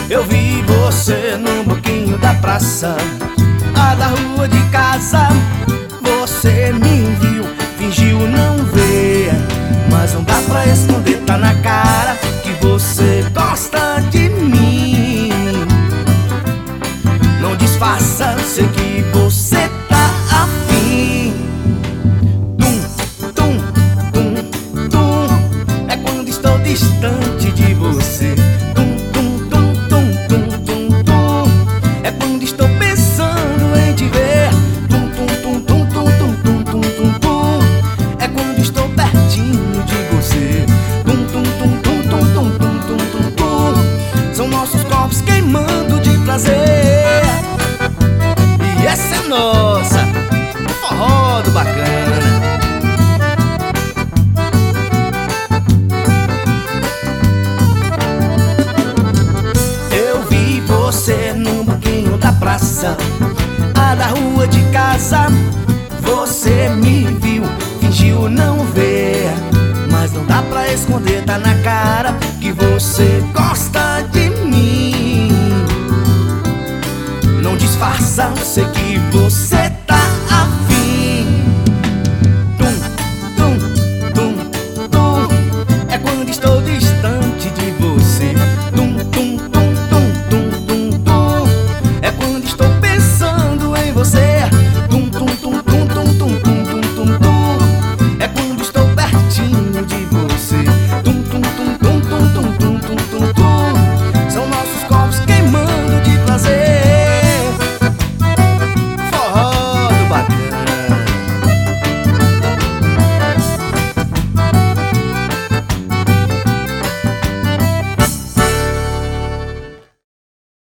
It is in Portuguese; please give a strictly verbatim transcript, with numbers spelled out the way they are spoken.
Eu vi você no banquinho da praça, a da rua de casa. Você me viu, fingiu não ver, mas não dá pra esconder, tá na cara que você gosta de mim. Não disfarça, sei que você tá afim. Tum, tum, tum, tum, é quando estou distante de você. Tum, tum, tum, tum, tum, tum, tum, é quando estou pensando em te ver. Tum, tum, tum, tum, tum, tum, tum, tum, tum, tum, é quando estou pertinho de você. Tum, tum, tum, tum, tum, tum, tum, tum, tum, tum, são nossos corpos queimando de prazer. E essa é nossa, o forró do bacana. Eu vi você no banquinho da praça, a da rua de casa. Você me viu, fingiu não ver, mas não dá pra esconder, tá na cara que você gosta de mim. Não disfarça, sei que você